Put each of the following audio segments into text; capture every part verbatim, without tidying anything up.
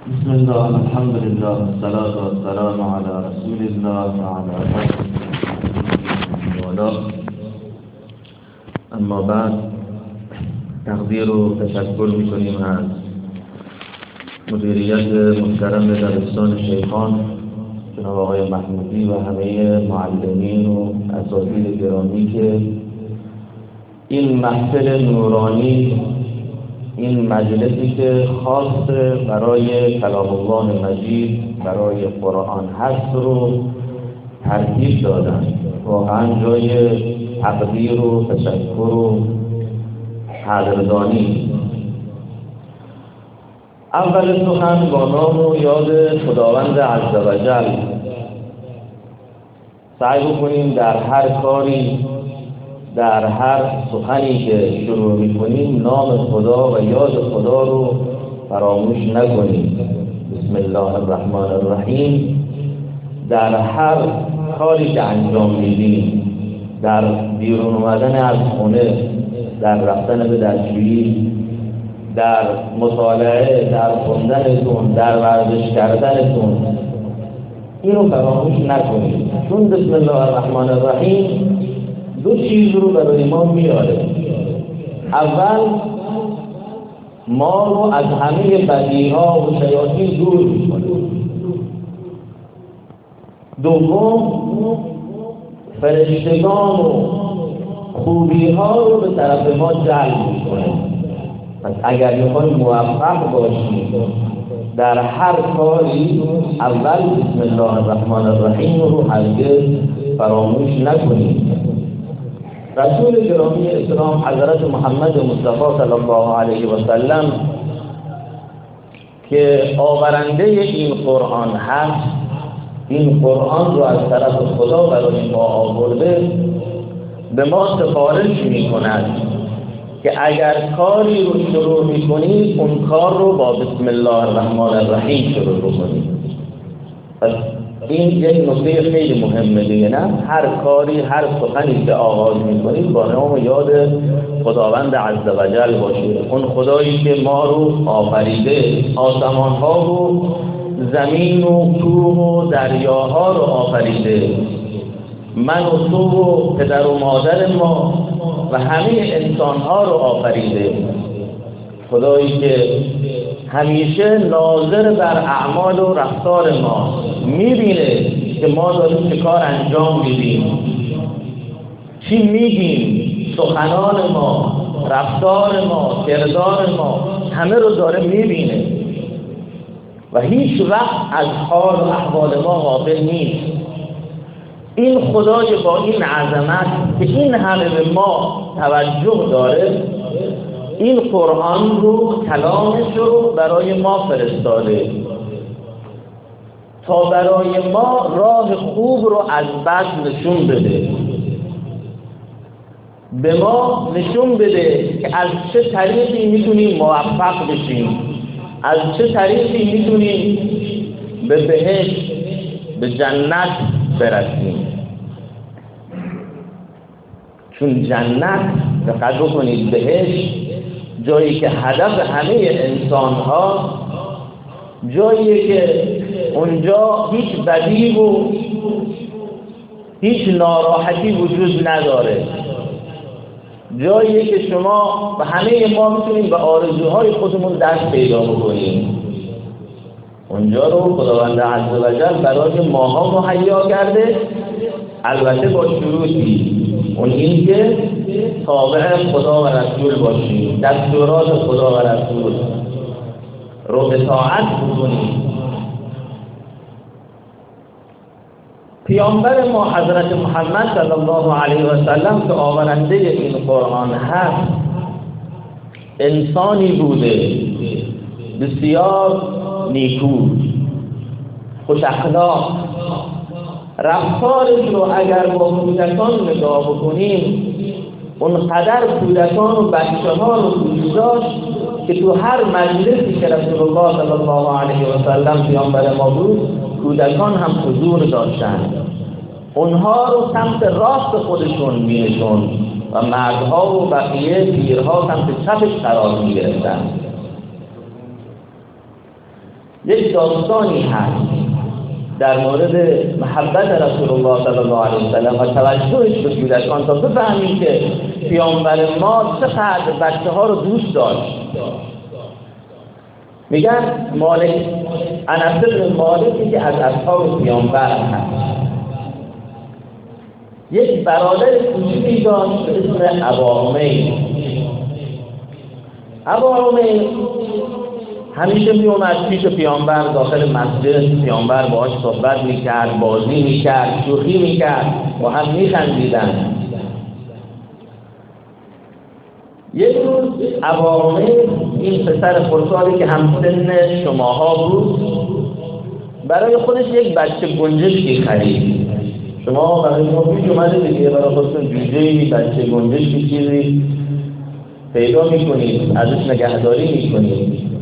بسم الله الحمد لله والصلاة والسلام على رسول الله وعلى آله وصحبه. اما بعد، تقدیر و تشکر میکنیم از مدیریت محترم دبستان شیخان جناب آقای محمودی و همه معلمین و اساتید گرامی که این محفل نورانی، این مجلسی که خاص برای کلام الله مجید، برای قرآن هست رو ترتیب دادن. واقعا جای تقدیر و تشکر و قدردانی. اول سخن با نام و یاد خداوند عزوجل. سعی بکنیم در هر کاری، در هر سخنی که شروع می‌کنیم نام خدا و یاد خدا رو فراموش نکنیم. بسم الله الرحمن الرحیم. در هر کاری که انجام میدیم، در بیرون اومدن از خونه، در رفتن به دستشویی، در مطالعه، در خوندنتون، در ورزش کردنتون، اینو فراموش نکنید، چون بسم الله الرحمن الرحیم دو چیز رو برای ما میاره. اول، ما رو از همه بدیها و شیاطین دور میکنه. دوم، فرشتگان و خوبی ها رو به طرف ما جلب میکنه. پس اگر میخوایم موفق باشیم در هر کاری، اول بسم الله الرحمن الرحیم رو هرگز فراموش نکنیم. رسول گرامی اسلام حضرت محمد مصطفی صلی الله علیه و سلم که آورنده این قرآن هست، این قرآن رو از طرف خدا برای ما آورده، به ما سفارش می‌کند که اگر کاری رو شروع می‌کنید، اون کار رو با بسم الله الرحمن الرحیم شروع بکنید. پس این یک نکته خیلی مهمه دیگه، نه؟ هر کاری، هر سخنی که آغاز می‌کنید با نام و یاد خداوند عزوجل باشید. اون خدایی که ما رو آفریده، آسمان‌ها و زمین و کوه و دریاها رو آفریده، من و تو و پدر و مادر ما و همه انسان‌ها رو آفریده. خدایی که همیشه ناظر بر اعمال و رفتار ما، میبینه که ما داریم چه کار انجام میدیم، چی میگیم، سخنان ما، رفتار ما، کردار ما، همه رو داره میبینه و هیچ وقت از حال و احوال ما غافل نیست. این خدای با این عظمت که این همه به ما توجه داره، این قرآن رو، کلامش رو برای ما فرستاده تا برای ما راه خوب رو از بد نشون بده، به ما نشون بده که از چه طریقی میتونیم موفق بشیم، از چه طریقی میتونیم به بهشت، به جنت برسیم. چون جنت، دقت بکنید، بهشت جایی که هدف همه انسان ها، جایی که اونجا هیچ بدی و هیچ ناراحتی وجود نداره، جایی که شما و همه ما میتونیم به آرزوهای خودمون دست پیدا بکنیم. اونجا رو خداوند عزوجل برای ماها مهیا کرده، البته با شروطی. اون این که تابع خدا و رسول باشیم، دستورات خدا و رسول رو اطاعت بکنیم. پیامبر ما حضرت محمد صلی الله علیه و سلم که آورنده این قرآن هست، انسانی بوده بسیار نیکو، خوش اخلاق. رفتارش رو اگر با کودکان نگاه بکنیم، اونقدر کودکان و بچه ها رو دوست داشت که تو هر مجلسی که رسول الله صلی الله علیه و سلم پیامبر ما بود، کودکان هم حضور داشتند. اونها رو سمت راست خودشون می‌نشوند و مردها و بقیه پیرها سمت چپش قرار می‌گرفتند. یک داستانی هست در مورد محبت رسول الله صلی الله علیه وسلم و توجهش به کودکان تا بفهمیم که پیامبر ما چقدر بچه ها رو دوست داشت. میگن مالک انس بن مالک که از اصحاب پیامبر هست، یک برادر کوچیکی داشت به اسم ابا عمیر. ابا عمیر همیشه می اومد پیش پیامبر داخل مسجد، پیامبر باهاش صحبت میکرد، بازی میکرد، شوخی میکرد، با هم میخندیدن. یک روز ابا عمیر این پسر خردسالی که همسن شماها بود برای خودش یک بچه گنجشکی خرید. شما برای شما پیش اومده دیگه برای خودتون جوجه‌ای، بچه گنجشکی چیزی پیدا میکنید، ازش نگهداری میکنید.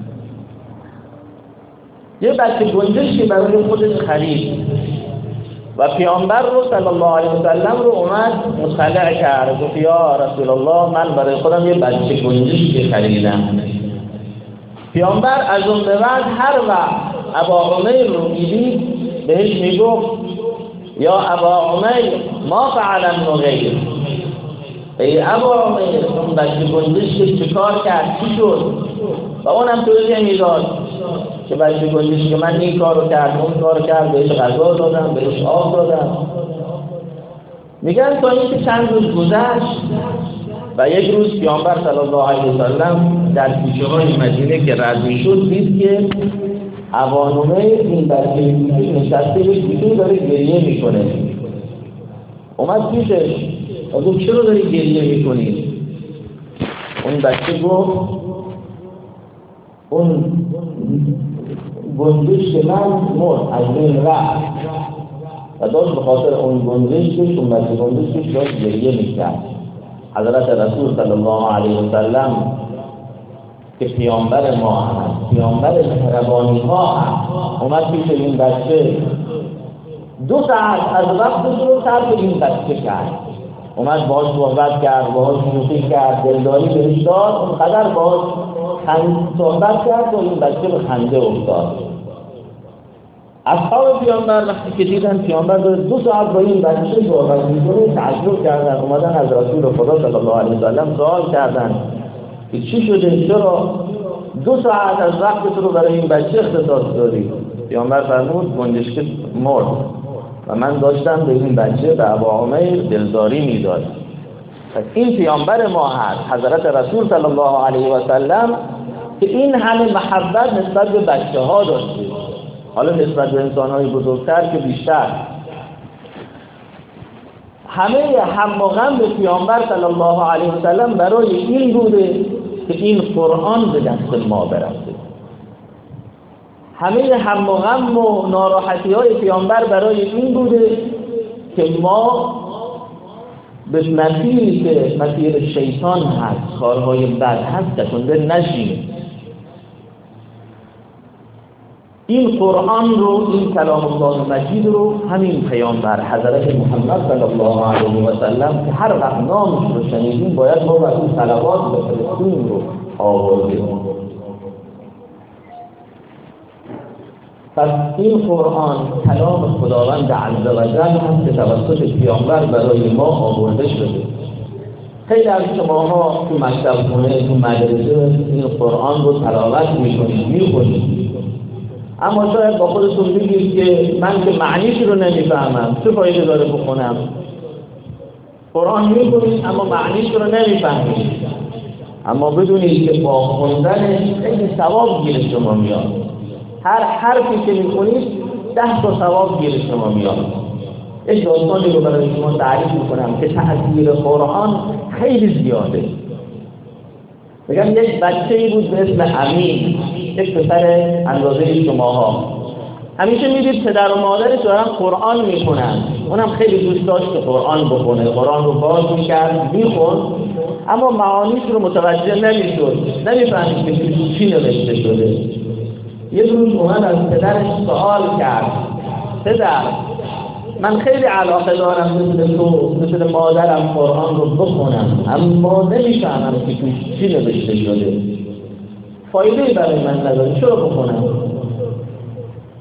یه بچه گنجشکی برای خودش خرید و پیامبر رو صلی الله علیه وسلم رو اومد مطلع کرد. گفت یا رسول الله من برای خودم یه بچه گنجشکی خریدم. پیامبر از اون به بعد هر وقت ابا عمیر رو میدید بهش میگفت یا ابا عمیر ما فعل النغیر، ای ابا عمیر اون بچه گنجشکی چیکار کرد، چی شد؟ و اونم توضیح میداد که بچه گنجشکی من این کارو کرد، اون کارو کرد، بهش غذا دادم، بهش آب دادم. میگن تا اینکه چند روز گذشت و یک روز پیامبر صلی الله علیه وسلم در کوچه‌های مدینه که رد میشد دید که ابا عمیر این بچه نشسته به کوچه داره گریه میکنه. اومد پیشش و گفت چرا داری گریه میکنی؟ اون بچه گفت اون گنجش که من مرد از بین رفت و داشت به خاطر اون گنجشش اون بچه گنجشش داشت گریه میکرد. حضرت رسول صلی الله علیه وسلم که پیامبر ما هست، پیامبر مهربانی ها هست، اومد پیش این بچه دو ساعت از وقتش رو صرف این بچه کرد. اومد باهاش صحبت کرد، باهاش شوخی کرد، دلداری بهش داد، اونقدر باهاش صحبت کرد و این بچه به خنده افتاد. اصحاب پیامبر وقتی که دیدن پیامبر دو ساعت با این بچه صحبت میکنه تعجب کردن. اومدن از رسول خدا صلی الله علیه وسلم سوال کردن که چی شده، چرا دو ساعت از وقت رو برای این بچه اختصاص دادی؟ پیامبر فرمود گنجشک مرد و من داشتم به این بچه به ابا عمیر دلداری میداد. پس این پیامبر ما هست، حضرت رسول صلی الله علیه و سلم، که این همه محبت نسبت به بچه ها داشته. حالا نسبت به انسان های بزرگتر که بیشتر. همه هم و غم به پیامبر صلی الله علیه و سلم برای این بوده که این قرآن به دست ما برسه. همه هم و غم و ناراحتی های پیامبر برای این بوده که ما به مسیری که مسیر شیطان هست، کارهای بد هست کشنده نشیم. این قرآن رو، این کلام الله مجید رو همین پیامبر حضرت محمد صلی الله علیه و سلم که هر وقت نامش رو شنیدیم باید ما بر اون صلوات بفرستیم رو آوردیم. پس این قرآن کلام خداوند عز و جل هست که توسط پیامبر برای ما آورده شده. خیلی از شماها تو مکتب خونه، تو مدرسه این قرآن رو تلاوت میکنید، میخونید، اما شاید با خودتون بگید که من که معنیش رو نمیفهمم، چه فایده داره بخونم؟ قرآن میخونید اما معنیش رو نمیفهمید. اما بدونید که با خوندنش خیلی ثواب گیر شما میاد. هر حرفی که میخونید ده تا ثواب گیر شما میاد. یک داستانی رو برای شما تعریف میکنم که تأثیر قرآن خیلی زیاده. بگم یک بچه‌ای بود به اسم امین، یک پسر اندازه شماها. همیشه میدید پدر و مادرش دارن قرآن میخونن، اونم خیلی دوست داشت که قرآن بخونه. قرآن رو باز میکرد میخون، اما معانیش رو متوجه نمیشد، نمیفهمید که چی نوشته شده. یه روز اومد از پدرش سوال کرد: پدر، من خیلی علاقه دارم مثل تو، مثل مادرم قرآن رو بخونم، اما نمیفهمم که توش چی نوشته شده. فایده برای من نداره، چرا بخونم؟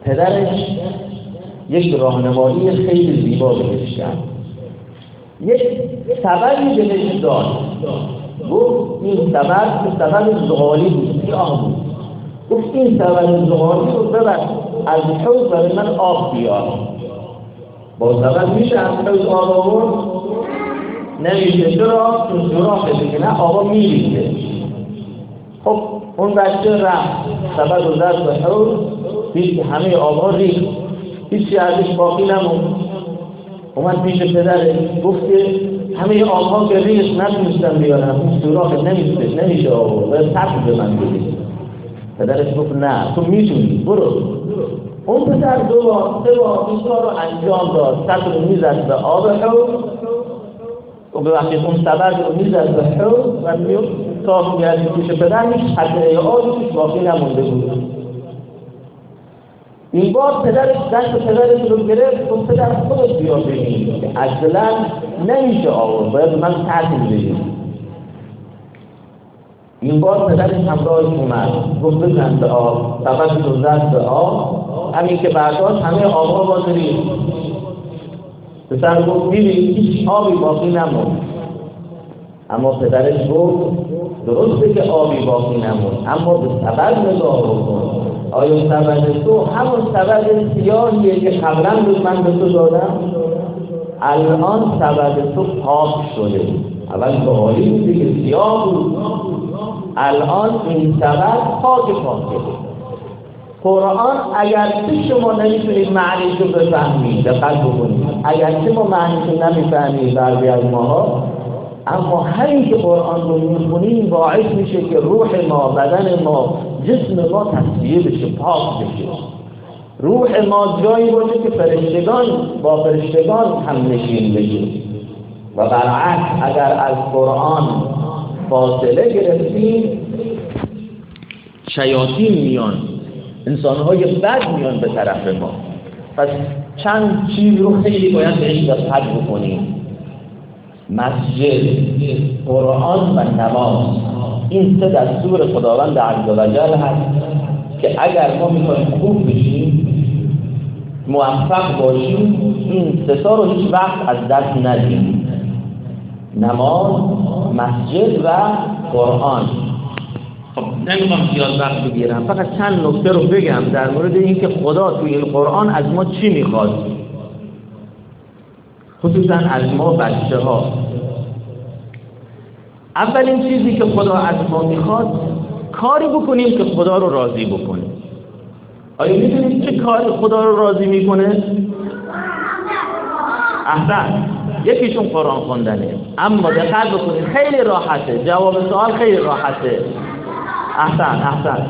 پدرش یک راهنمایی خیلی زیبا بهش کرد، یک سببی بهش داد. گفت این سبب سبب زغالی بود، سیاه بود. گفت این سبب زغالی رو ببر از حوض برای من آب بیار. با سبب میشه از حوض آب آورد؟ نمیشه. چرا؟ چون سوراخه دیگه، نه آبا میریزه. خب اون بچه رفت سبب رو زد به حوض، هیچ همه آبها ریخت، هیچی ازش باقی نموند. اومد پیش پدرش گفت که همه آبها که ریخت نتونستم بیارم، این سوراخ نمیشه نمیشه آورد، باید سطح به من بدید. پدرش گفت نه تو میتونی، برو. اون پدر دو بار سه بار این کار رو انجام داد، سطح رو میزد به آب حوض و به وقتی اون سبب رو میزد به حوض و میاد تا میگردی پیش پدر، هیچ قطره آبی توش باقی نمونده بود. این بار پدرش دست پدرش رو گرفت و پدر خودش بیا ببین که اصلا نمیشه آورد، باید من تعطیل بدیم. این بار پدرش همراهش اومد، گفت بزن به آب، سبب رو زد به آب، همین که برداشت همه آبها باز ریخت. پسر گفت میبینی هیچ آبی باقی نموند. اما پدرش گفت درسته که آبی باقی نموند، اما به سبب نگاه بکن. آیا سبب تو همون سبب سیاهیه که قبلا بود من به تو دادم؟ الان سبب تو پاک شده. اول زغالی بودی که سیاه بود، الان این سبب پاک پاکه. قرآن اگرچه شما نمیتونید معنیشو بفهمید، دقت بکنید، اگرچه ما معنیشو نمیفهمید بعضی از ماها، اما همین که قرآن رو میخونیم باعث میشه که روح ما، بدن ما، جسم ما تصفیه بشه، پاک بشه. روح ما جایی باشه که فرشتگان با فرشتگان هم نشین بشه. و برعکس اگر از قرآن فاصله گرفتیم، شیاطین میان، انسانهای بد میان به طرف ما. پس چند چیز رو خیلی باید بهش دقت بکنیم: مسجد، قرآن و نماز. این سه دستور خداوند عزوجل هست که اگر ما میخوایم خوب بشیم، موفق باشیم، این سه تا رو هیچ وقت از دست ندیم: نماز، مسجد و قرآن. خب نمیخوام زیاد وقت بگیرم، فقط چند نکته رو بگم در مورد اینکه خدا توی این قرآن از ما چی میخواد، خصوصا از ما بچه ها. اولین چیزی که خدا از ما میخواد کاری بکنیم که خدا رو راضی بکنیم. آیا میدونید چه کاری خدا رو راضی میکنه؟ احسن، یکیشون قرآن خوندنه. اما دقت بکنید خیلی راحته، جواب سوال خیلی راحته. احسن احسن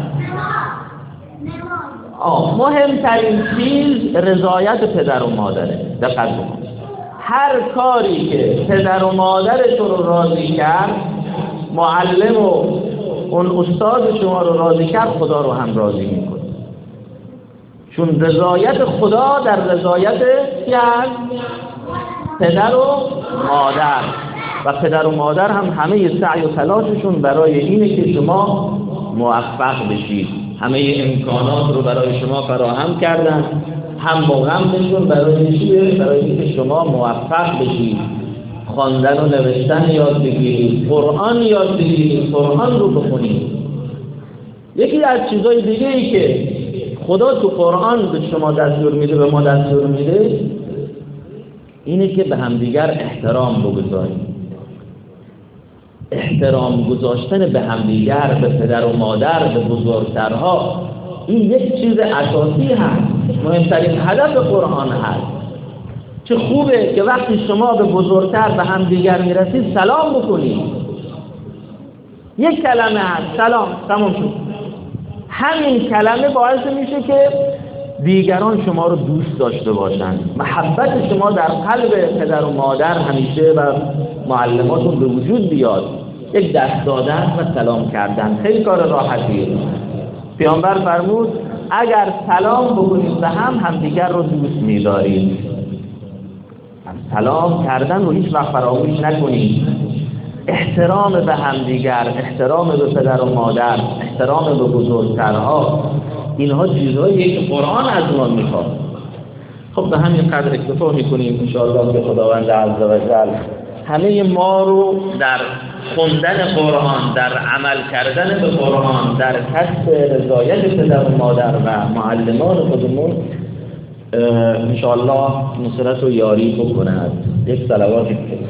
آه مهمترین چیز رضایت پدر و مادره. دقت بکنید هر کاری که پدر و مادرش رو راضی کرد، معلم و اون استاد شما رو راضی کرد، خدا رو هم راضی میکنه. چون رضایت خدا در رضایت یعنی پدر و مادر، و پدر و مادر هم همه سعی و تلاششون برای اینه که شما موفق بشید. همه امکانات رو برای شما فراهم کردن، هم با غمشون برای چیه؟ برای اینکه شما موفق بشید، خواندن و نوشتن یاد بگیرید، قرآن یاد بگیرید، قرآن رو بخونید. یکی از چیزای دیگه ای که خدا تو قرآن به شما دستور میده، به ما دستور میده، اینه که به همدیگر احترام بگذارید. احترام گذاشتن به همدیگر، به پدر و مادر، به بزرگترها، این یک چیز اساسی هست، مهمترین هدف قرآن هست. چه خوبه که وقتی شما به بزرگتر به همدیگر میرسید سلام بکنید. یک کلمه هست، سلام، تمام شد. همین کلمه باعث میشه که دیگران شما رو دوست داشته باشند، محبت شما در قلب پدر و مادر همیشه و معلماتون به وجود بیاد. یک دست دادن و سلام کردن خیلی کار راحتیه. پیامبر فرمود اگر سلام بکنید به هم، همدیگر رو دوست می‌دارید. سلام کردن رو هیچ وقت فراموش نکنید. احترام به همدیگر، احترام به پدر و مادر، احترام به بزرگترها، اینها چیزهایی که قرآن از ما میخواد. خب به همین قدر اکتفا میکنیم ان شاءالله که خداوند عزوجل همه ما رو در خوندن قرآن، در عمل کردن به قرآن، در کسب رضایت پدر و مادر و معلمان خودمون ان شاءالله نصرت و یاری بکند. یک صلوات